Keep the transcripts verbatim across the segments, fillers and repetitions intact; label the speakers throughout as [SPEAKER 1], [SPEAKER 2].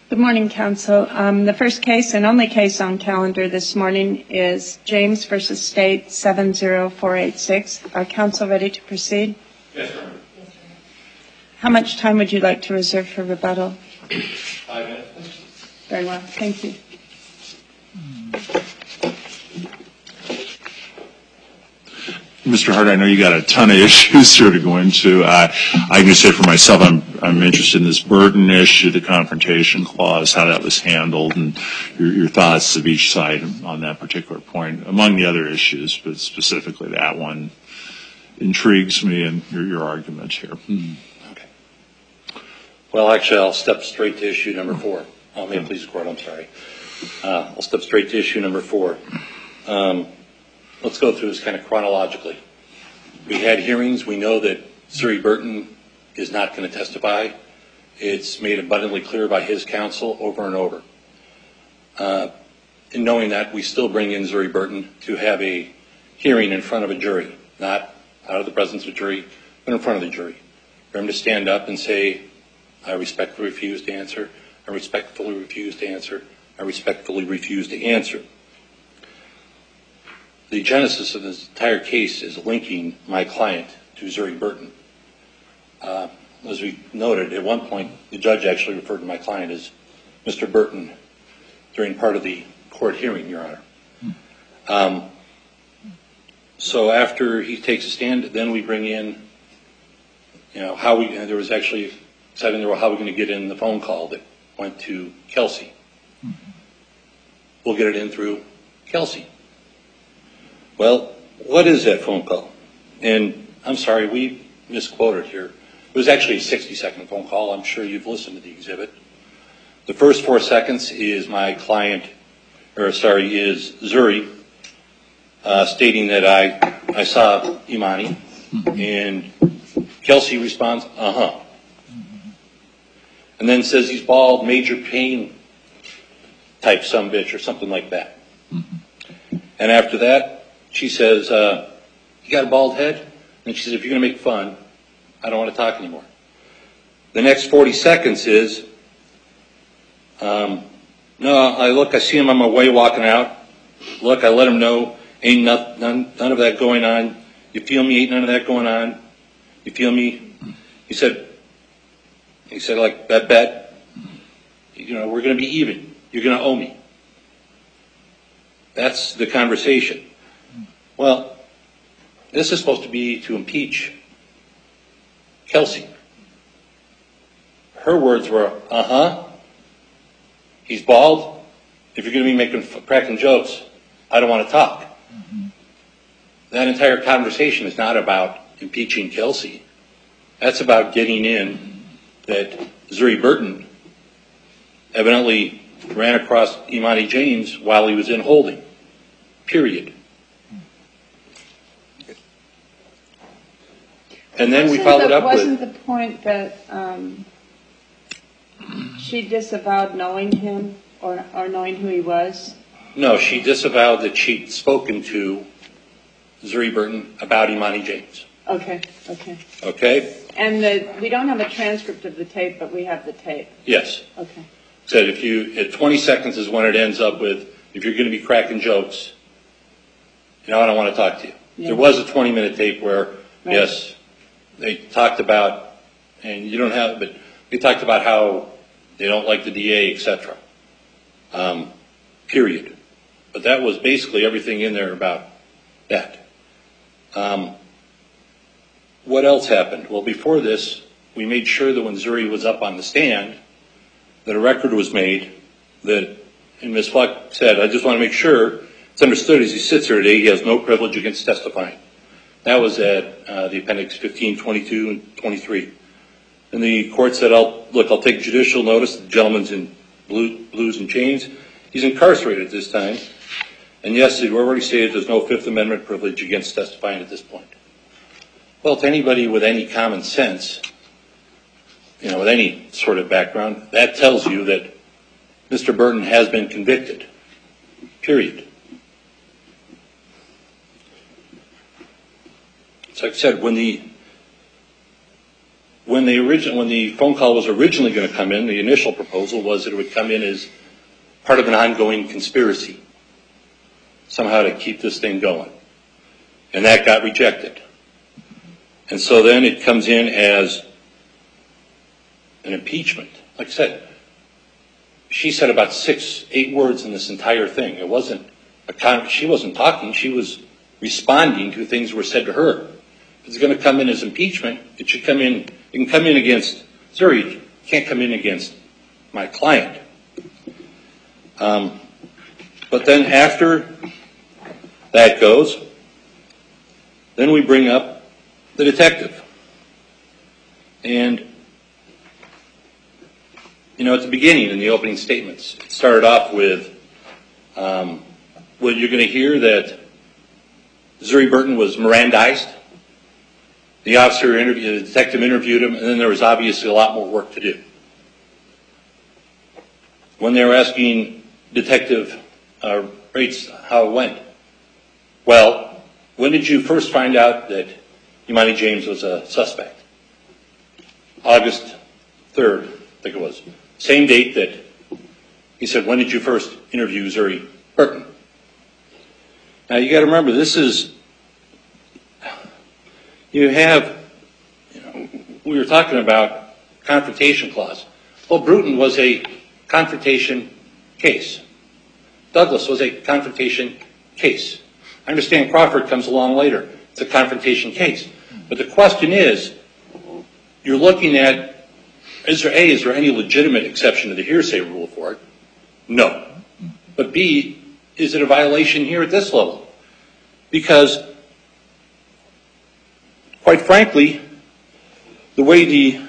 [SPEAKER 1] Good morning, Council. Um, the first case and only case on calendar this morning is James versus State seven zero four eight six. Are Council ready to proceed?
[SPEAKER 2] Yes, Your Honor.
[SPEAKER 1] How much time would you like to reserve for rebuttal?
[SPEAKER 2] Five minutes.
[SPEAKER 1] Very well. Thank you.
[SPEAKER 3] Mister Hart, I know you got a ton of issues here to go into. Uh, I can just say for myself, I'm I'm interested in this Burton issue, the confrontation clause, how that was handled, and your, your thoughts of each side on that particular point, among the other issues, but specifically that one intrigues me and your, your argument here. Hmm.
[SPEAKER 2] Okay. Well, actually, I'll step straight to issue number four. Oh, may it please the court, I'm sorry. Uh, I'll step straight to issue number four. Um, Let's go through this kind of chronologically. We had hearings. We know that Zuri Burton is not going to testify. It's made abundantly clear by his counsel over and over. Uh, in knowing that, we still bring in Zuri Burton to have a hearing in front of a jury, not out of the presence of a jury, but in front of the jury. For him to stand up and say, I respectfully refuse to answer, I respectfully refuse to answer, I respectfully refuse to answer. The genesis of this entire case is linking my client to Zuri Burton. Uh, as we noted, at one point, the judge actually referred to my client as Mister Burton during part of the court hearing, Your Honor. Um, so after he takes a stand, then we bring in, you know, how we, there was actually said in there, well, how are we going to get in the phone call that went to Kelsey? We'll get it in through Kelsey. Well, what is that phone call? And I'm sorry, we misquoted here. It was actually a sixty second phone call. I'm sure you've listened to the exhibit. The first four seconds is my client, or sorry, is Zuri uh, stating that I, I saw Imani, and Kelsey responds, uh-huh. And then says he's bald, major pain type sumbitch or something like that. And after that, she says, uh, you got a bald head? And she says, if you're going to make fun, I don't want to talk anymore. The next forty seconds is, um, no, I look, I see him on my way walking out. Look, I let him know, ain't none, none, none of that going on. You feel me? Ain't none of that going on. You feel me? He said, he said, like, bet, bet. You know, we're going to be even. You're going to owe me. That's the conversation. Well, this is supposed to be to impeach Kelsey. Her words were, uh-huh, he's bald. If you're going to be making, cracking jokes, I don't want to talk. Mm-hmm. That entire conversation is not about impeaching Kelsey. That's about getting in that Zuri Burton evidently ran across Imani James while he was in holding, period. And then we followed up with...
[SPEAKER 1] Wasn't the point that um, she disavowed knowing him or, or knowing who he was?
[SPEAKER 2] No, she disavowed that she'd spoken to Zuri Burton about Imani James.
[SPEAKER 1] Okay, okay.
[SPEAKER 2] Okay?
[SPEAKER 1] And the, we don't have a transcript of the tape, but we have the tape.
[SPEAKER 2] Yes.
[SPEAKER 1] Okay.
[SPEAKER 2] Said if you, at twenty seconds is when it ends up with, if you're going to be cracking jokes, you know, I don't want to talk to you. Yeah. There was a twenty minute tape where, right. Yes, they talked about, and you don't have, but they talked about how they don't like the D A, et cetera. Um, period. But that was basically everything in there about that. Um, what else happened? Well, before this, we made sure that when Zuri was up on the stand, that a record was made that, and Miz Fluck said, I just want to make sure it's understood as he sits here today, he has no privilege against testifying. That was at uh, the appendix fifteen, twenty-two, and twenty-three. And the court said, I'll, look, I'll take judicial notice. The gentleman's in blue, blues and chains. He's incarcerated at this time. And yes, we've already stated there's no Fifth Amendment privilege against testifying at this point. Well, to anybody with any common sense, you know, with any sort of background, that tells you that Mister Burton has been convicted, period. So like I said, when the when the origin, when the phone call was originally going to come in, the initial proposal was that it would come in as part of an ongoing conspiracy, somehow to keep this thing going. And that got rejected. And so then it comes in as an impeachment. Like I said, she said about six, eight words in this entire thing. It wasn't a con- she wasn't talking, she was responding to things that were said to her. If it's going to come in as impeachment, it should come in, it can come in against Zuri, it can't come in against my client. Um, but then after that goes, then we bring up the detective. And, you know, at the beginning in the opening statements, it started off with, um, well, you're going to hear that Zuri Burton was Mirandized. The officer interviewed, the detective interviewed him, and then there was obviously a lot more work to do. When they were asking Detective uh, Rates how it went, well, when did you first find out that Imani James was a suspect? August third, I think it was. Same date that he said, when did you first interview Zuri Burton? Now you got to remember, this is, you have, you know, we were talking about confrontation clause. Well, Bruton was a confrontation case. Douglas was a confrontation case. I understand Crawford comes along later. It's a confrontation case. But the question is, you're looking at, is there A, is there any legitimate exception to the hearsay rule for it? No. But B, is it a violation here at this level? Because, quite frankly, the way the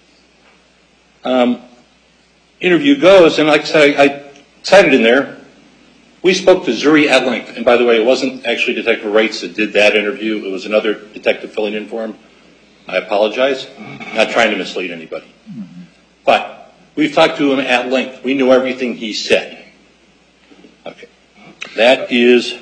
[SPEAKER 2] um, interview goes, and like I said, I, I cited in there, we spoke to Zuri at length. And by the way, it wasn't actually Detective Rates that did that interview. It was another detective filling in for him. I apologize. Not trying to mislead anybody. But we've talked to him at length. We knew everything he said. Okay. That is,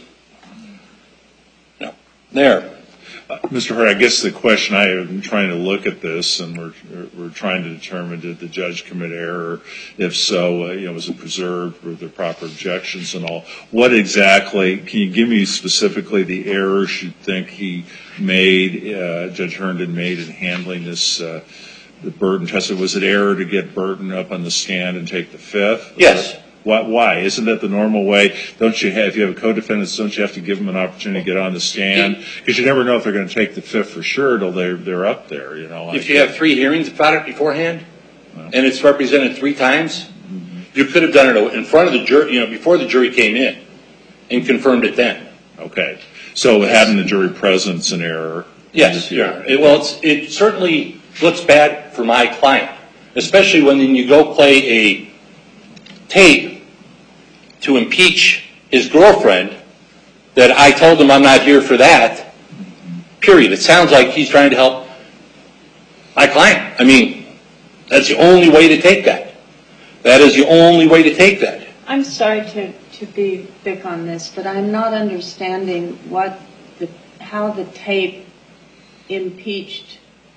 [SPEAKER 2] no, there.
[SPEAKER 3] Uh, Mister Hart, I guess the question, I am trying to look at this, and we're we're trying to determine, did the judge commit error? If so, uh, you know, was it preserved? Were there proper objections and all? What exactly, can you give me specifically the errors you think he made, uh, Judge Herndon made in handling this, uh, the Burton testimony? Was it error to get Burton up on the stand and take the fifth?
[SPEAKER 2] Yes.
[SPEAKER 3] Why, why? Isn't that the normal way? Don't you have, if you have a co-defendant, don't you have to give them an opportunity to get on the stand? Because you never know if they're going to take the fifth for sure till they're, they're up there, you know.
[SPEAKER 2] If you have three hearings about it beforehand, well, and it's represented three times, mm-hmm. you could have done it in front of the jury, you know, before the jury came in, and confirmed it then.
[SPEAKER 3] Okay. So yes. Having the jury present's an error.
[SPEAKER 2] Yes, yeah. It, well, it's, it certainly looks bad for my client, especially when you go play a tape to impeach his girlfriend that I told him I'm not here for that, period. It sounds like he's trying to help my client. I mean, that's the only way to take that. That is the only way to take that.
[SPEAKER 1] I'm sorry to, to be thick on this, but I'm not understanding what the, how the tape impeached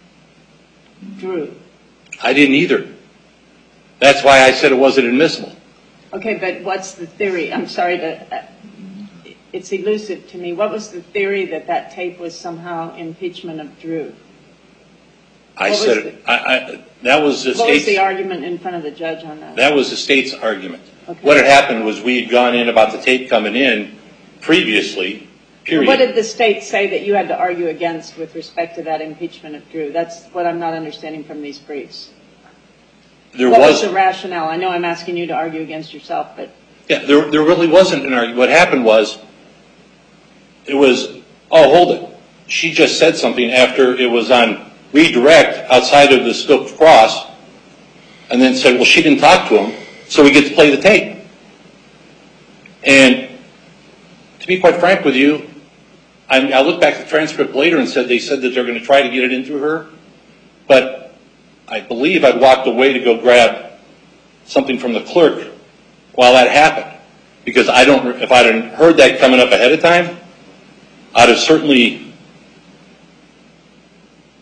[SPEAKER 1] Drew.
[SPEAKER 2] I didn't either. That's why I said it wasn't admissible.
[SPEAKER 1] Okay, but what's the theory? I'm sorry to, uh, it's elusive to me. What was the theory that that tape was somehow impeachment of Drew?
[SPEAKER 2] I what said, it, I, I, that was the
[SPEAKER 1] what
[SPEAKER 2] state's...
[SPEAKER 1] was the argument in front of the judge on that?
[SPEAKER 2] That was the state's argument.
[SPEAKER 1] Okay.
[SPEAKER 2] What had happened was we had gone in about the tape coming in previously, period.
[SPEAKER 1] What did the state say that you had to argue against with respect to that impeachment of Drew? That's what I'm not understanding from these briefs.
[SPEAKER 2] There
[SPEAKER 1] what
[SPEAKER 2] was,
[SPEAKER 1] was the rationale? I know I'm asking you to argue against yourself, but...
[SPEAKER 2] Yeah, there, there really wasn't an argument. What happened was, it was, oh, hold it. She just said something after it was on redirect outside of the scoped cross, and then said, well, she didn't talk to him, so we get to play the tape. And to be quite frank with you, I, I looked back at the transcript later and said they said that they're going to try to get it into her, but I believe I'd walked away to go grab something from the clerk while that happened. Because I don't, if I'd heard that coming up ahead of time, I'd have certainly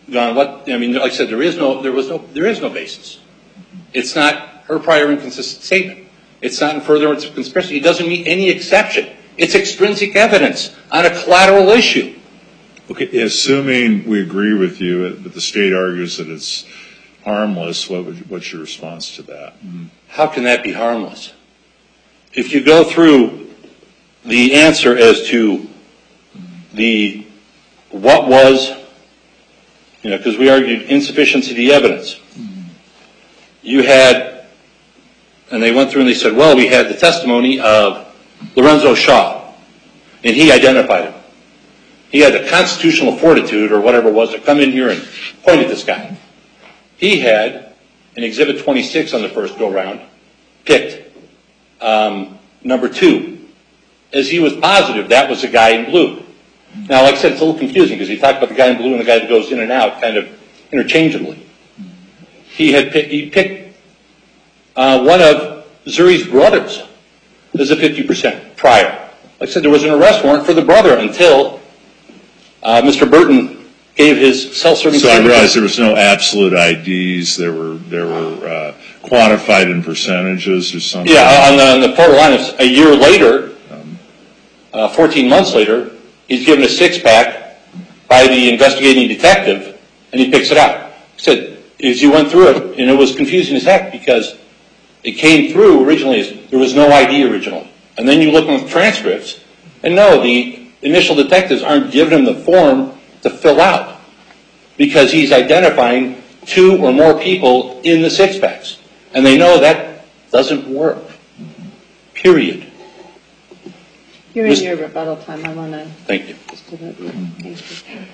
[SPEAKER 2] gone, what, I mean, like I said, there is no, there was no, there is no basis. It's not her prior inconsistent statement. It's not in furtherance of conspiracy. It doesn't meet any exception. It's extrinsic evidence on a collateral issue.
[SPEAKER 3] Okay, assuming we agree with you, but the state argues that it's harmless, what would, what's your response to that? Mm.
[SPEAKER 2] How can that be harmless? If you go through the answer as to the, what was, you know, because we argued insufficiency of the evidence. You had, and they went through and they said, well, we had the testimony of Lorenzo Shaw, and he identified him. He had the constitutional fortitude or whatever it was to come in here and point at this guy. He had, in Exhibit twenty-six on the first go-round, picked um, number two, as he was positive that was the guy in blue. Now, like I said, it's a little confusing because he talked about the guy in blue and the guy that goes in and out kind of interchangeably. He had picked, he picked uh, one of Zuri's brothers as a fifty percent prior. Like I said, there was an arrest warrant for the brother until uh, Mister Burton gave his self-serving.
[SPEAKER 3] So I realized there was no absolute I Ds. There were there were uh, quantified in percentages or something.
[SPEAKER 2] Yeah, on the, on the photo line, a year later, um, uh, fourteen months later, he's given a six-pack by the investigating detective, and he picks it out. He said, as you went through it, and it was confusing as heck because it came through originally as there was no I D originally. And then you look at the transcripts, and no, the initial detectives aren't giving him the form to fill out because he's identifying two or more people in the six-packs. And they know that doesn't work, period.
[SPEAKER 1] You're in your rebuttal time. I want to...
[SPEAKER 2] Thank you.
[SPEAKER 1] Just a little, thank you.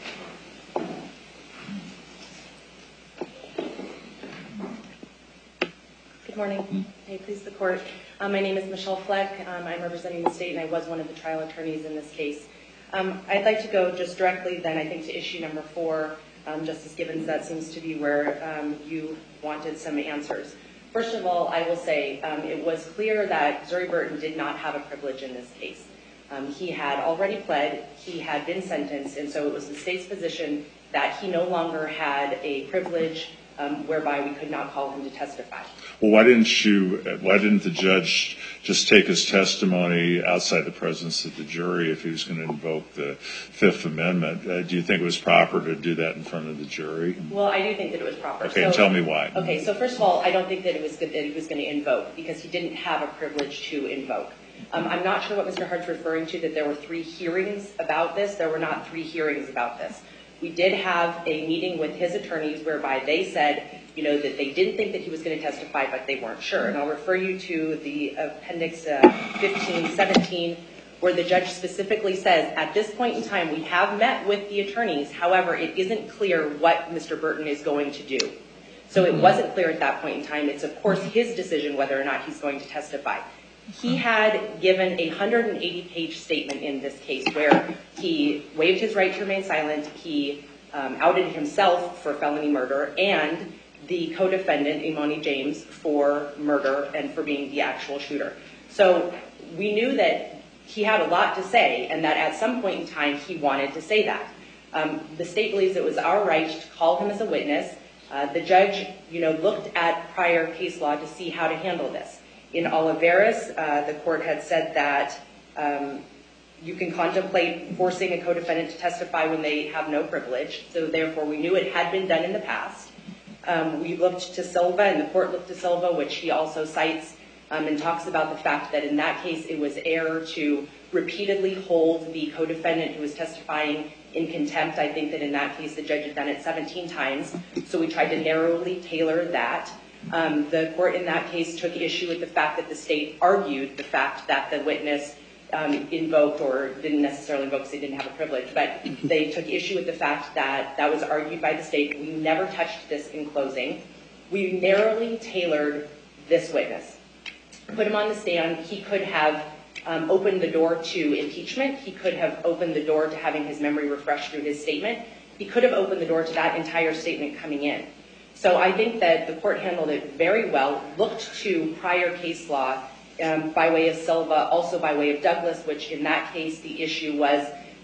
[SPEAKER 4] Good morning. May it please the court. Um, my name is Michelle Fleck. Um, I'm representing the state, and I was one of the trial attorneys in this case. Um, I'd like to go just directly then, I think, to issue number four. Um, Justice Gibbons, that seems to be where um, you wanted some answers. First of all, I will say um, it was clear that Zuri Burton did not have a privilege in this case. Um, he had already pled, he had been sentenced, and so it was the state's position that he no longer had a privilege um, whereby we could not call him to testify.
[SPEAKER 3] Well, why didn't you, why didn't the judge just take his testimony outside the presence of the jury if he was going to invoke the Fifth Amendment? Uh, do you think it was proper to do that in front of the jury?
[SPEAKER 4] Well, I do think that it was proper.
[SPEAKER 3] Okay,
[SPEAKER 4] so,
[SPEAKER 3] and tell me why.
[SPEAKER 4] Okay, so first of all, I don't think that it was good that he was going to invoke because he didn't have a privilege to invoke. Um, I'm not sure what Mister Hart's referring to, that there were three hearings about this. There were not three hearings about this. We did have a meeting with his attorneys whereby they said, you know, that they didn't think that he was going to testify, but they weren't sure. And I'll refer you to the appendix uh, fifteen seventeen, where the judge specifically says, at this point in time, we have met with the attorneys. However, it isn't clear what Mister Burton is going to do. So it wasn't clear at that point in time. It's, of course, his decision whether or not he's going to testify. He had given a one hundred eighty page statement in this case where he waived his right to remain silent, he um, outed himself for felony murder, and the co-defendant, Imani James, for murder and for being the actual shooter. So we knew that he had a lot to say and that at some point in time he wanted to say that. Um, the state believes it was our right to call him as a witness. Uh, the judge, you know, looked at prior case law to see how to handle this. In Olivares, uh, the court had said that um, you can contemplate forcing a co-defendant to testify when they have no privilege. So therefore, we knew it had been done in the past. Um, we looked to Silva, and the court looked to Silva, which he also cites um, and talks about the fact that in that case it was error to repeatedly hold the co-defendant who was testifying in contempt. I think that in that case the judge had done it seventeen times. So we tried to narrowly tailor that. Um, the court in that case took issue with the fact that the state argued the fact that the witness um, invoked or didn't necessarily invoke because they didn't have a privilege, but they took issue with the fact that that was argued by the state. We never touched this in closing. We narrowly tailored this witness. Put him on the stand. He could have um, opened the door to impeachment. He could have opened the door to having his memory refreshed through his statement. He could have opened the door to that entire statement coming in. So I think that the court handled it very well, looked to prior case law um, by way of Silva, also by way of Douglas, which in that case the issue was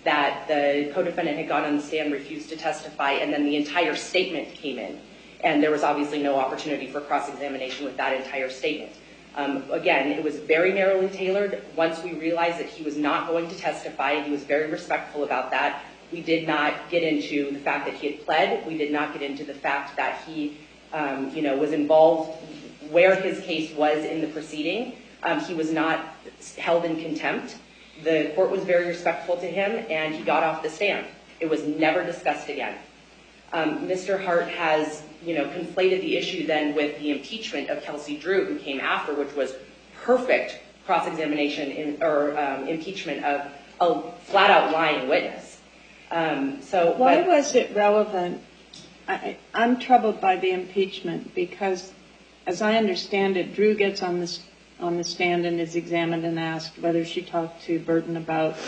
[SPEAKER 4] that the co-defendant had gone on the stand, refused to testify, and then the entire statement came in. And there was obviously no opportunity for cross-examination with that entire statement. Um, again, it was very narrowly tailored. Once we realized that he was not going to testify, and he was very respectful about that, we did not get into the fact that he had pled. We did not get into the fact that he, um, you know, was involved where his case was in the proceeding. Um, he was not held in contempt. The court was very respectful to him, and he got off the stand. It was never discussed again. Um, Mister Hart has, you know, conflated the issue then with the impeachment of Kelsey Drew, who came after, which was perfect cross-examination in, or um, impeachment of a flat-out lying witness. Um, so
[SPEAKER 1] why
[SPEAKER 4] but,
[SPEAKER 1] was it relevant? I, I'm troubled by the impeachment because, as I understand it, Drew gets on this on the stand and is examined and asked whether she talked to Burton about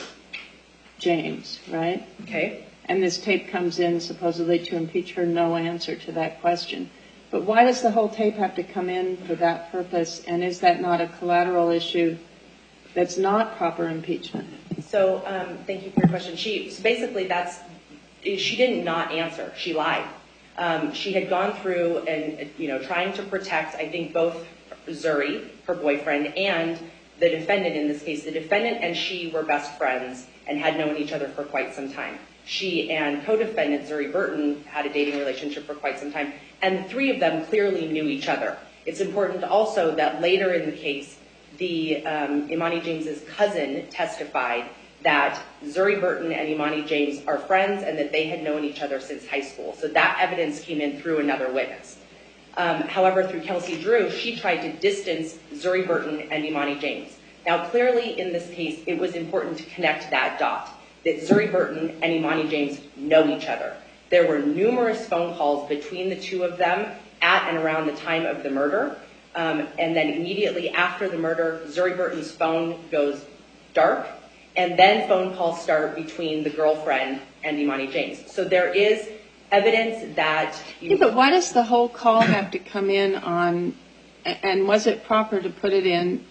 [SPEAKER 1] James, right?
[SPEAKER 4] Okay.
[SPEAKER 1] And this tape comes in supposedly to impeach her no answer to that question. But why does the whole tape have to come in for that purpose? And is that not a collateral issue that's not proper impeachment?
[SPEAKER 4] So um, thank you for your question. She so basically that's she didn't not answer. She lied. Um, she had gone through and you know trying to protect, I think, both Zuri, her boyfriend, and the defendant in this case. The defendant and she were best friends and had known each other for quite some time. She and co-defendant Zuri Burton had a dating relationship for quite some time, and the three of them clearly knew each other. It's important also that later in the case, the um, Imani James's cousin testified that Zuri Burton and Imani James are friends and that they had known each other since high school. So that evidence came in through another witness. Um, however, through Kelsey Drew, she tried to distance Zuri Burton and Imani James. Now, clearly in this case, it was important to connect that dot, that Zuri Burton and Imani James know each other. There were numerous phone calls between the two of them at and around the time of the murder. Um, and then immediately after the murder, Zuri Burton's phone goes dark, and then phone calls start between the girlfriend and Imani James. So there is evidence that... You
[SPEAKER 1] yeah, but why does the whole call have to come in on, and was it proper to put it in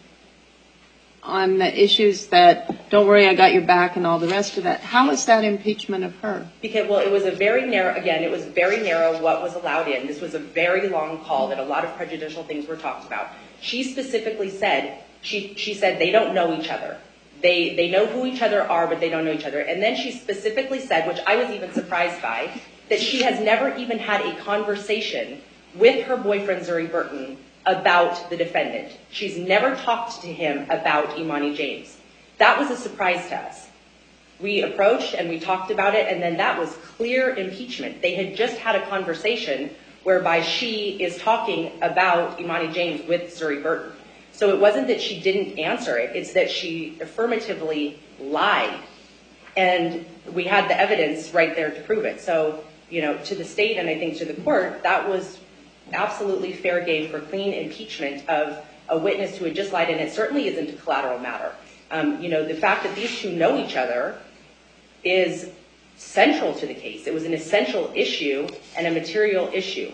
[SPEAKER 1] on the issues that, don't worry, I got your back and all the rest of that? How is that impeachment of her?
[SPEAKER 4] Because, well, it was a very narrow, again, it was very narrow what was allowed in. This was a very long call that a lot of prejudicial things were talked about. She specifically said, she, she said they don't know each other. They, they know who each other are, but they don't know each other. And then she specifically said, which I was even surprised by, that she has never even had a conversation with her boyfriend, Zuri Burton, about the defendant. She's never talked to him about Imani James. That was a surprise to us. We approached and we talked about it, and then that was clear impeachment. They had just had a conversation whereby she is talking about Imani James with Zuri Burton. So it wasn't that she didn't answer it, it's that she affirmatively lied. And we had the evidence right there to prove it. So, you know, to the state and I think to the court, that was absolutely fair game for clean impeachment of a witness who had just lied, and it certainly isn't a collateral matter. Um, you know, the fact that these two know each other is central to the case. It was an essential issue and a material issue.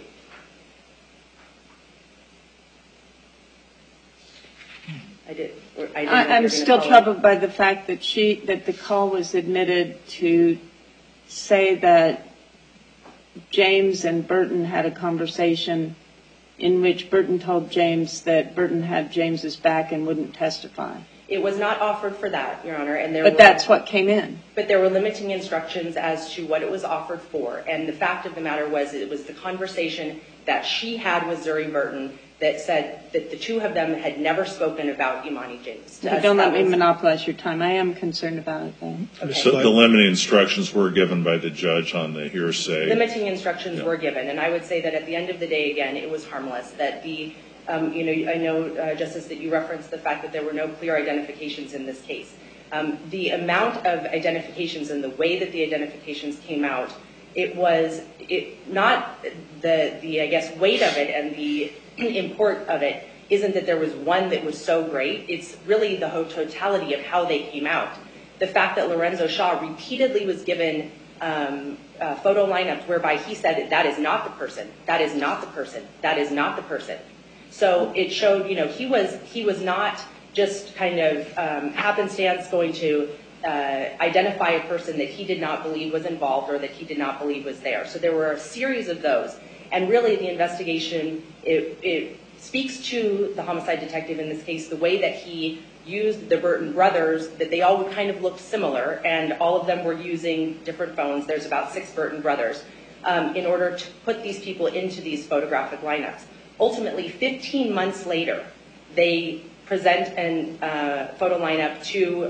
[SPEAKER 4] I did. I didn't
[SPEAKER 1] I, I'm still troubled by the fact that she that the call was admitted to say that James and Burton had a conversation in which Burton told James that Burton had James's back and wouldn't testify.
[SPEAKER 4] It was not offered for that, Your Honor, and there.
[SPEAKER 1] But
[SPEAKER 4] were,
[SPEAKER 1] that's what came in.
[SPEAKER 4] But there were limiting instructions as to what it was offered for, and the fact of the matter was it was the conversation that she had with Zuri Burton that said that the two of them had never spoken about Imani James.
[SPEAKER 1] But don't let me monopolize your time. I am concerned about it, though.
[SPEAKER 4] Okay.
[SPEAKER 3] So the limiting instructions were given by the judge on the hearsay.
[SPEAKER 4] Limiting instructions
[SPEAKER 3] Yeah.
[SPEAKER 4] were given, and I would say that at the end of the day, again, it was harmless. That the, um, you know, I know, uh, Justice, that you referenced the fact that there were no clear identifications in this case. Um, the amount of identifications and the way that the identifications came out, it was it not the the I guess weight of it and the import of it isn't that there was one that was so great. It's really the whole totality of how they came out. The fact that Lorenzo Shaw repeatedly was given um, uh, photo lineups whereby he said that that is not the person, that is not the person, that is not the person. So it showed, you know, he was he was not just kind of um, happenstance going to uh, identify a person that he did not believe was involved or that he did not believe was there. So there were a series of those. And really the investigation, it, it speaks to the homicide detective in this case, the way that he used the Burton brothers, that they all kind of looked similar, and all of them were using different phones. There's about six Burton brothers, um, in order to put these people into these photographic lineups. Ultimately, fifteen months later, they present a uh, photo lineup to,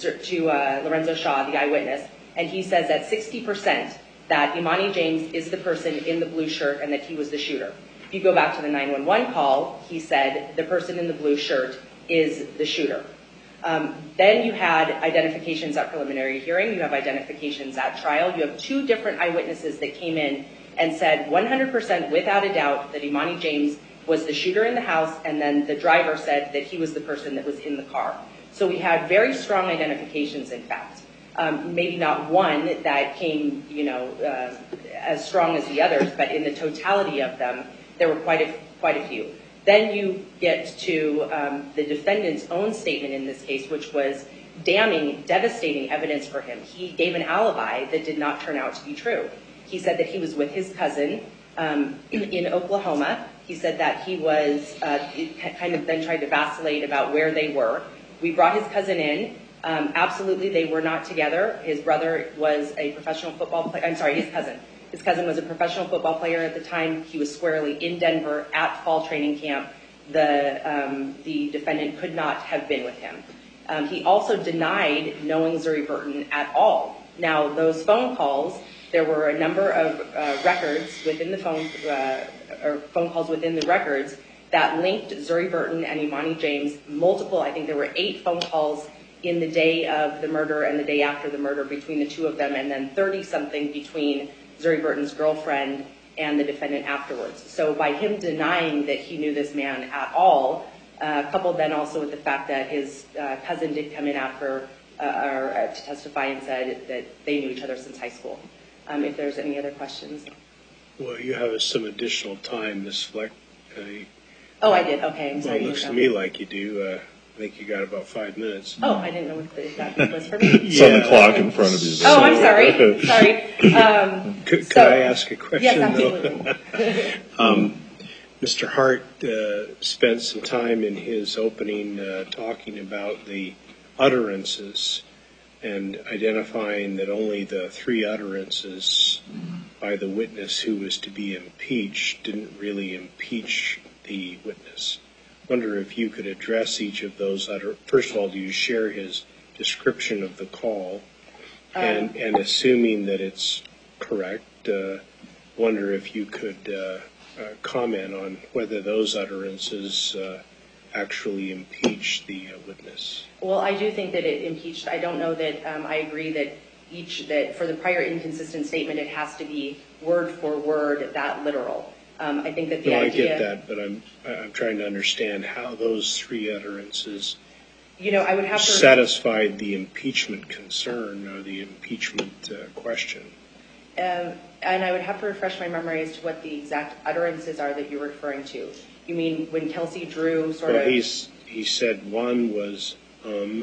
[SPEAKER 4] to uh, Lorenzo Shaw, the eyewitness, and he says that sixty percent that Imani James is the person in the blue shirt and that he was the shooter. If you go back to the nine one one call, he said the person in the blue shirt is the shooter. Um, then you had identifications at preliminary hearing, you have identifications at trial, you have two different eyewitnesses that came in and said one hundred percent without a doubt that Imani James was the shooter in the house, and then the driver said that he was the person that was in the car. So we had very strong identifications, in fact. Um, maybe not one that came, you know, uh, as strong as the others, but in the totality of them, there were quite a, quite a few. Then you get to um, the defendant's own statement in this case, which was damning, devastating evidence for him. He gave an alibi that did not turn out to be true. He said that he was with his cousin um, in, in Oklahoma. He said that he was, uh, kind of then tried to vacillate about where they were. We brought his cousin in. Um, absolutely, they were not together. His brother was a professional football player. I'm sorry, his cousin. His cousin was a professional football player at the time. He was squarely in Denver at fall training camp. The, um, the defendant could not have been with him. Um, he also denied knowing Zuri Burton at all. Now, those phone calls, there were a number of uh, records within the phone, uh, or phone calls within the records that linked Zuri Burton and Imani James. Multiple, I think there were eight phone calls in the day of the murder and the day after the murder between the two of them, and then thirty-something between Zuri Burton's girlfriend and the defendant afterwards. So by him denying that he knew this man at all, uh, coupled then also with the fact that his uh, cousin did come in after uh, or, uh, to testify and said that they knew each other since high school. Um, if there's any other questions.
[SPEAKER 5] Well, you have some additional time, Miz Fleck. Uh,
[SPEAKER 4] Oh, I did. Okay, I'm sorry.
[SPEAKER 5] well, it looks to me like you do. Uh, I think you got about five minutes.
[SPEAKER 4] Oh, I didn't know what the exact was for me.
[SPEAKER 3] It's on the clock in front of you.
[SPEAKER 4] Oh, I'm sorry. Sorry. Um,
[SPEAKER 5] Could, could
[SPEAKER 4] so-
[SPEAKER 5] I ask a question,
[SPEAKER 4] Yes,
[SPEAKER 5] though?
[SPEAKER 4] absolutely.
[SPEAKER 5] um, Mister Hart uh, spent some time in his opening uh, talking about the utterances and identifying that only the three utterances by the witness who was to be impeached didn't really impeach the witness. Wonder if you could address each of those utter. First of all, do you share his description of the call? And, um, and assuming that it's correct, uh, wonder if you could uh, uh, comment on whether those utterances uh, actually impeach the uh, witness.
[SPEAKER 4] Well, I do think that it impeached. I don't know that um, I agree that each that for the prior inconsistent statement it has to be word for word that literal. Um, I think that the
[SPEAKER 5] no,
[SPEAKER 4] idea.
[SPEAKER 5] I get that, but I'm I'm trying to understand how those three utterances,
[SPEAKER 4] you know, I would have to
[SPEAKER 5] satisfied the impeachment concern or the impeachment uh, question.
[SPEAKER 4] Um, and I would have to refresh my memory as to what the exact utterances are that you're referring to. You mean when Kelsey Drew sort
[SPEAKER 5] well,
[SPEAKER 4] of?
[SPEAKER 5] He's, he said one was um,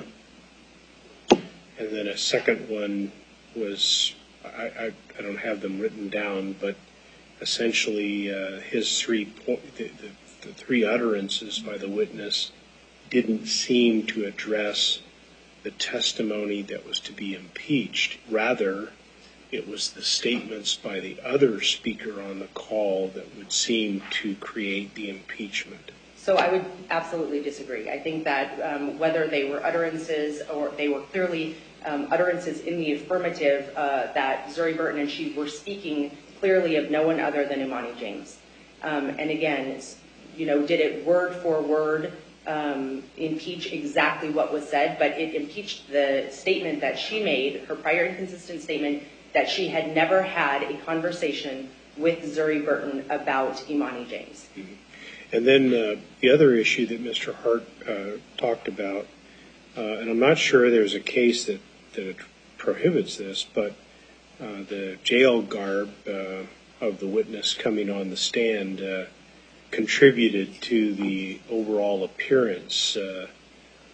[SPEAKER 5] and then a second one was I, I, I don't have them written down, but essentially uh, his three point the, the, the three utterances by the witness didn't seem to address the testimony that was to be impeached. Rather, it was the statements by the other speaker on the call that would seem to create the impeachment.
[SPEAKER 4] So I would absolutely disagree. I think that um, whether they were utterances or they were clearly um, utterances in the affirmative, uh, that Zuri Burton and she were speaking clearly of no one other than Imani James. Um, and again, it's, you know, did it word for word um, impeach exactly what was said, but it impeached the statement that she made, her prior inconsistent statement, that she had never had a conversation with Zuri Burton about Imani James.
[SPEAKER 5] Mm-hmm. And then uh, the other issue that Mister Hart uh, talked about, uh, and I'm not sure there's a case that, that prohibits this, but uh, the jail garb uh, of the witness coming on the stand uh, contributed to the overall appearance uh,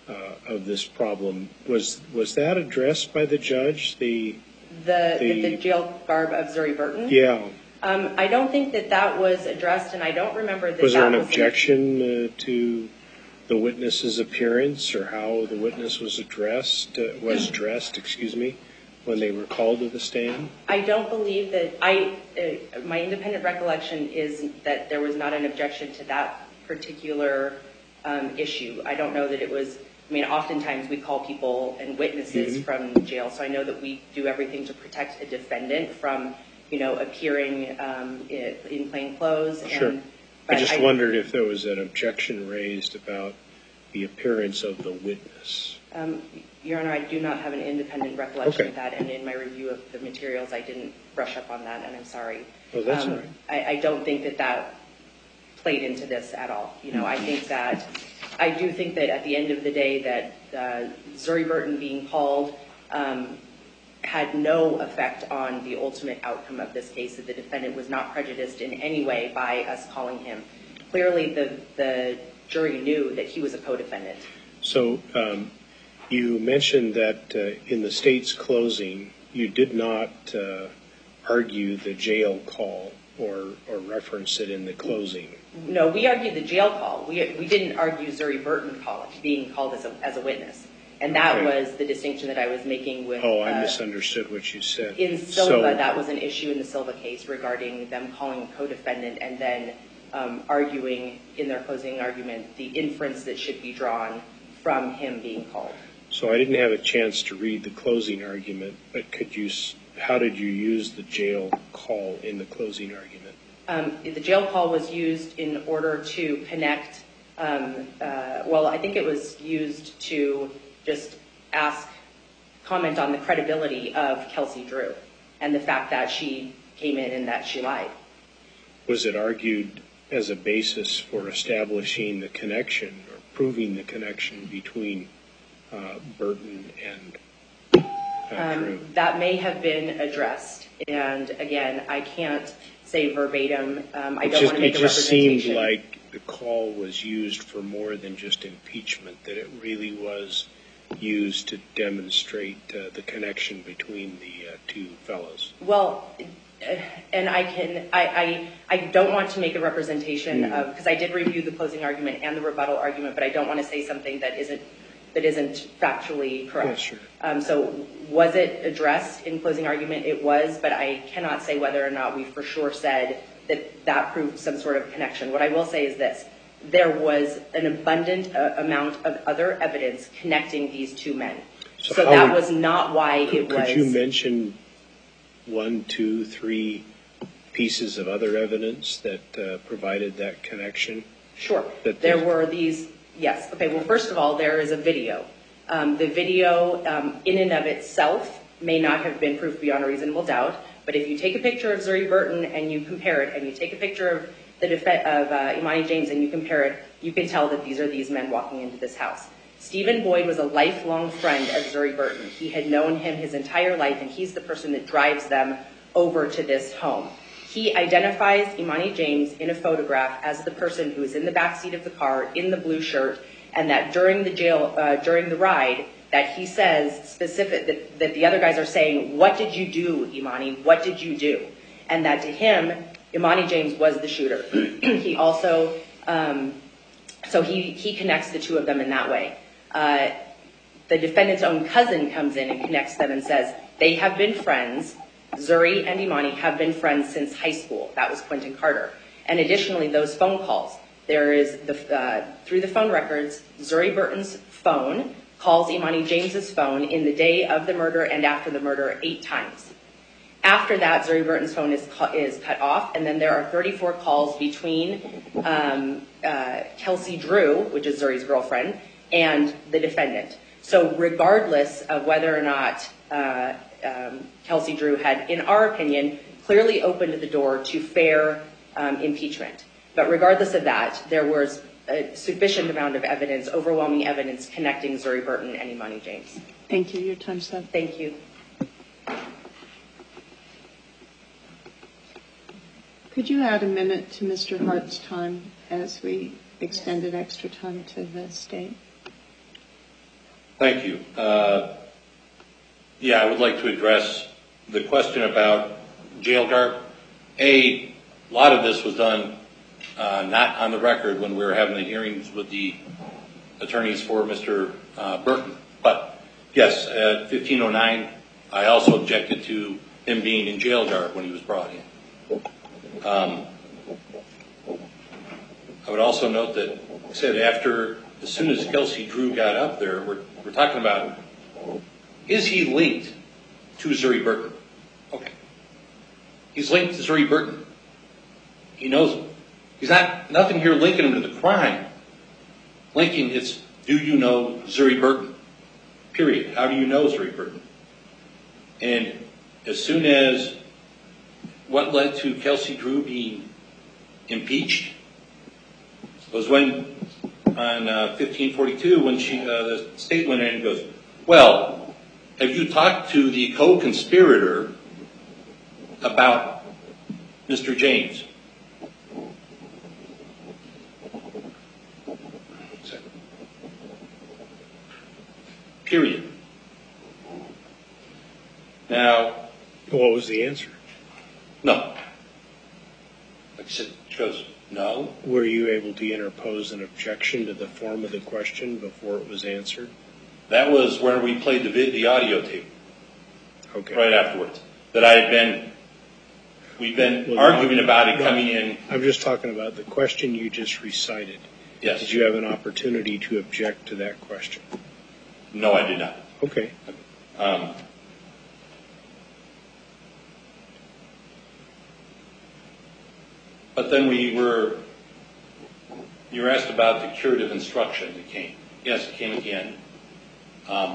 [SPEAKER 5] uh, of this problem. Was was that addressed by the judge? The
[SPEAKER 4] The, the,
[SPEAKER 5] The-
[SPEAKER 4] the jail garb of Zuri Burton?
[SPEAKER 5] yeah.
[SPEAKER 4] Um, I don't think that that was addressed, and I don't remember that
[SPEAKER 5] Was there
[SPEAKER 4] that
[SPEAKER 5] an
[SPEAKER 4] was
[SPEAKER 5] objection uh, to the witness's appearance or how the witness was addressed? Uh, was dressed, excuse me, when they were called to the stand?
[SPEAKER 4] I don't believe that, I, uh, my independent recollection is that there was not an objection to that particular um, issue. I don't know that it was, I mean, oftentimes we call people and witnesses
[SPEAKER 5] Mhm.
[SPEAKER 4] from jail, so I know that we do everything to protect a defendant from, you know, appearing um, in, in plain clothes.
[SPEAKER 5] Sure.
[SPEAKER 4] And,
[SPEAKER 5] I
[SPEAKER 4] but
[SPEAKER 5] just wondered if there was an objection raised about the appearance of the witness.
[SPEAKER 4] Um, Your Honor, I do not have an independent recollection
[SPEAKER 5] Okay.
[SPEAKER 4] of that, and in my review of the materials, I didn't brush up on that, and I'm sorry.
[SPEAKER 5] Oh, that's
[SPEAKER 4] Um,
[SPEAKER 5] all right.
[SPEAKER 4] I, I don't think that that played into this at all. You know, I think that, I do think that at the end of the day that uh, Zuri Burton being called um, had no effect on the ultimate outcome of this case, that the defendant was not prejudiced in any way by us calling him. Clearly, the, the jury knew that he was a co-defendant.
[SPEAKER 5] So um, you mentioned that uh, in the state's closing, you did not uh, argue the jail call or, or reference it in the closing.
[SPEAKER 4] No, we argued the jail call. We, we didn't argue Zuri Burton call, being called as a, as a witness. And that
[SPEAKER 5] Okay.
[SPEAKER 4] was the distinction that I was making with...
[SPEAKER 5] Oh, I
[SPEAKER 4] uh,
[SPEAKER 5] misunderstood what you said.
[SPEAKER 4] In Silva,
[SPEAKER 5] So-
[SPEAKER 4] that was an issue in the Silva case regarding them calling a co-defendant and then um, arguing in their closing argument the inference that should be drawn from him being called.
[SPEAKER 5] So I didn't have a chance to read the closing argument, but could you, s- how did you use the jail call in the closing argument?
[SPEAKER 4] Um, the jail call was used in order to connect, um, uh, well, I think it was used to just ask, comment on the credibility of Kelsey Drew and the fact that she came in and that she lied.
[SPEAKER 5] Was it argued as a basis for establishing the connection or proving the connection between uh, Burton and uh, Drew?
[SPEAKER 4] Um, that may have been addressed, and again, I can't say verbatim. Um, I
[SPEAKER 5] It
[SPEAKER 4] don't
[SPEAKER 5] just,
[SPEAKER 4] want to make
[SPEAKER 5] it
[SPEAKER 4] a
[SPEAKER 5] just seemed
[SPEAKER 4] representation.
[SPEAKER 5] like the call was used for more than just impeachment, that it really was used to demonstrate uh, the connection between the uh, two fellows.
[SPEAKER 4] Well, uh, and I can, I, I, I don't want to make a representation
[SPEAKER 5] Mm.
[SPEAKER 4] of, because I did review the closing argument and the rebuttal argument, but I don't want to say something that isn't, that isn't factually correct.
[SPEAKER 5] Yeah, sure.
[SPEAKER 4] Um, so was it addressed in closing argument? It was, but I cannot say whether or not we for sure said that that proved some sort of connection. What I will say is this. There was an abundant uh, amount of other evidence connecting these two men.
[SPEAKER 5] So
[SPEAKER 4] So,
[SPEAKER 5] how
[SPEAKER 4] that
[SPEAKER 5] would-
[SPEAKER 4] was not why it
[SPEAKER 5] Could
[SPEAKER 4] was.
[SPEAKER 5] you mention one, two, three pieces of other evidence that uh, provided that connection?
[SPEAKER 4] Sure.
[SPEAKER 5] that
[SPEAKER 4] There
[SPEAKER 5] the-
[SPEAKER 4] were these, yes. Okay, well, first of all, there is a video. Um, the video um, in and of itself may not have been proof beyond a reasonable doubt, but if you take a picture of Zuri Burton and you compare it, and you take a picture of the def- of uh, Imani James and you compare it, you can tell that these are these men walking into this house. Stephen Boyd was a lifelong friend of Zuri Burton. He had known him his entire life, and he's the person that drives them over to this home. He identifies Imani James in a photograph as the person who is in the backseat of the car in the blue shirt, and that during the jail, uh, during the ride, that he says specific that, that the other guys are saying, "What did you do, Imani? What did you do?" And that to him, Imani James was the shooter. He also, um, so he he connects the two of them in that way. Uh, the defendant's own cousin comes in and connects them and says they have been friends. Zuri and Imani have been friends since high school. That was Quentin Carter. And additionally, those phone calls. There is, the, uh, through the phone records, Zuri Burton's phone calls Imani James's phone in the day of the murder and after the murder eight times. After that, Zuri Burton's phone is, cu- is cut off, and then there are thirty-four calls between um, uh, Kelsey Drew, which is Zuri's girlfriend, and the defendant. So regardless of whether or not uh, um, Kelsey Drew had, in our opinion, clearly opened the door to fair um, impeachment. But regardless of that, there was a sufficient amount of evidence, overwhelming evidence, connecting Zuri Burton and Imani James.
[SPEAKER 1] Thank you. Your time's up.
[SPEAKER 4] Thank you.
[SPEAKER 1] Could you add a minute to Mister Hart's time as we extended extra time to the state?
[SPEAKER 2] Thank you. Uh, yeah, I would like to address the question about jail garb. A lot of this was done uh, not on the record when we were having the hearings with the attorneys for Mister Uh, Burton. But yes, at fifteen oh nine, I also objected to him being in jail garb when he was brought in. Um, I would also note that, like I said, after, as soon as Kelsey Drew got up there, we're, we're talking about, is he linked to Zuri Burton? Okay. He's linked to Zuri Burton. He knows him. He's not, nothing here linking him to the crime. Linking, it's, do you know Zuri Burton? Period. How do you know Zuri Burton? And as soon as what led to Kelsey Drew being impeached was when, on uh, fifteen forty-two, when she, uh, the state went in and goes, well, have you talked to the co-conspirator about Mister James? Period. Now,
[SPEAKER 5] What was the answer?
[SPEAKER 2] no. Like I said, she goes, no.
[SPEAKER 5] Were you able to interpose an objection to the form of the question before it was answered?
[SPEAKER 2] That was where we played the vid, the audio tape
[SPEAKER 5] Okay.
[SPEAKER 2] right afterwards. That I had been, we'd been
[SPEAKER 5] Well,
[SPEAKER 2] arguing
[SPEAKER 5] no,
[SPEAKER 2] about it
[SPEAKER 5] no.
[SPEAKER 2] coming in.
[SPEAKER 5] I'm just talking about the question you just recited.
[SPEAKER 2] Yes.
[SPEAKER 5] Did you have an opportunity to object to that question?
[SPEAKER 2] No, I did not.
[SPEAKER 5] Okay.
[SPEAKER 2] Um, but then we were, you were asked about the curative instruction that came. Yes, it came at the end. Um,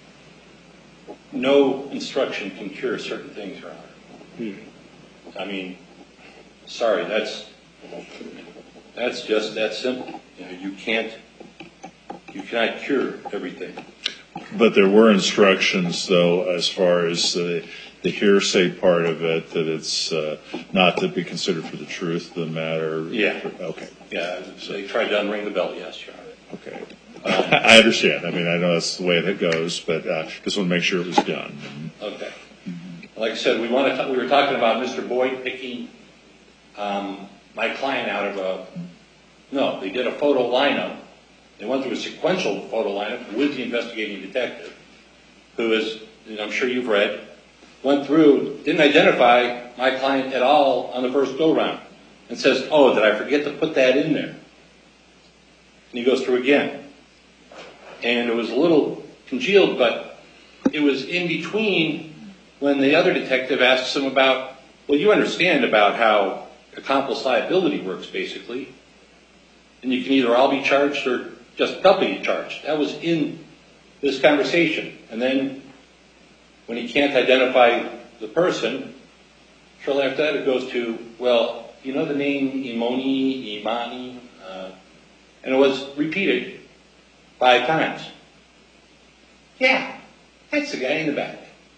[SPEAKER 2] no instruction can cure certain things, Your Honor.
[SPEAKER 5] Hmm.
[SPEAKER 2] I mean, sorry, that's that's just that simple. You know, you can't, you cannot cure everything.
[SPEAKER 3] But there were instructions, though, as far as the, the hearsay part of it, that it's uh, not to be considered for the truth of the matter.
[SPEAKER 2] Yeah.
[SPEAKER 3] Okay.
[SPEAKER 2] Yeah, so they tried to unring the bell. Yes, Your Honor.
[SPEAKER 3] Okay. I understand. I mean, I know that's the way that goes, but uh, just want to make sure it was done.
[SPEAKER 2] Okay. Like I said, we want to. Talk, we were talking about Mister Boyd picking um, my client out of a. No, they did a photo lineup. They went through a sequential photo lineup with the investigating detective, who is, and I'm sure you've read, went through, didn't identify my client at all on the first go round, and says, "Oh, did I forget to put that in there?" And he goes through again. And it was a little congealed, but it was in between when the other detective asks him about, well, you understand about how accomplice liability works, basically. And you can either all be charged or just a couple be charged. That was in this conversation. And then when he can't identify the person, shortly after that it goes to, well, you know the name Imoni, Imani? Uh, and it was repeated five times. Yeah, that's the guy in the back.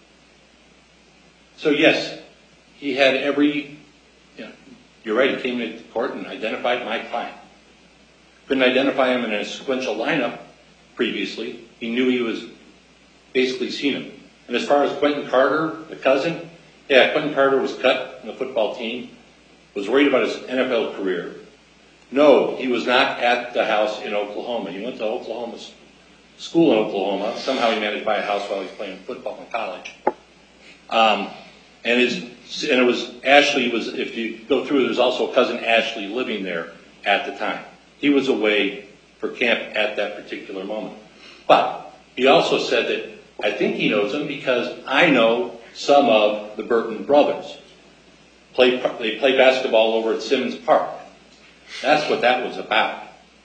[SPEAKER 2] So yes, he had every, you know, you're right, he came into court and identified my client. Couldn't identify him in a sequential lineup previously. He knew he was basically seen him. And as far as Quentin Carter, the cousin, yeah, Quentin Carter was cut from the football team, was worried about his N F L career. No, he was not at the house in Oklahoma. He went to Oklahoma school in Oklahoma. Somehow he managed to buy a house while he was playing football in college. Um, and his and it was Ashley was, if you go through, there was also cousin Ashley living there at the time. He was away for camp at that particular moment. But he also said that I think he knows him because I know some of the Burton brothers. Play, they play basketball over at Simmons Park. That's what that was about.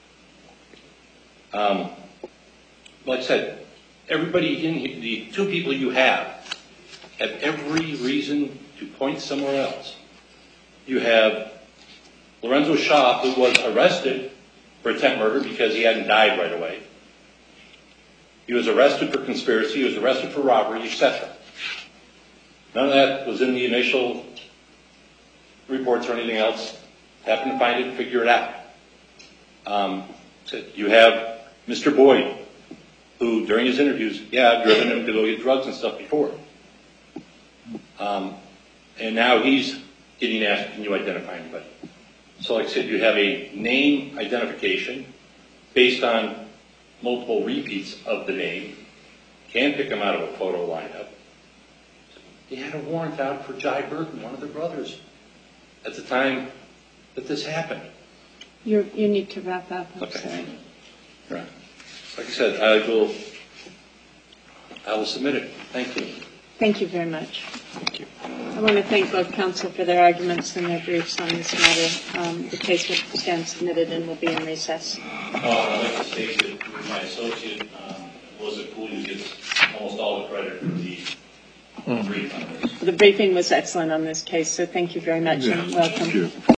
[SPEAKER 2] Um, like I said, everybody in here, the two people you have, have every reason to point somewhere else. You have Lorenzo Shaw, who was arrested for attempt murder because he hadn't died right away. He was arrested for conspiracy. He was arrested for robbery, et cetera. None of that was in the initial reports or anything else. Happened to find it and figure it out. Um, so you have Mister Boyd, who, during his interviews, yeah, I've driven him to go get drugs and stuff before. Um, and now he's getting asked, can you identify anybody? So like I said, you have a name identification based on multiple repeats of the name. Can pick them out of a photo lineup. They had a warrant out for Jai Burton, one of their brothers, at the time that this happened.
[SPEAKER 1] You you need to wrap up. I'm
[SPEAKER 2] Okay.
[SPEAKER 1] sorry.
[SPEAKER 2] Right. Like I said, I will, I will submit it. Thank you.
[SPEAKER 1] Thank you very much.
[SPEAKER 5] Thank you.
[SPEAKER 1] I want to thank both counsel for their arguments and their briefs on this matter. Um, the case will stand submitted and will be in recess.
[SPEAKER 2] Uh, I'd like to state that my associate, um, Melissa Cooley, gets almost all the credit for the brief on this.
[SPEAKER 1] The briefing was excellent on this case, so thank you very much and welcome.
[SPEAKER 3] Thank you.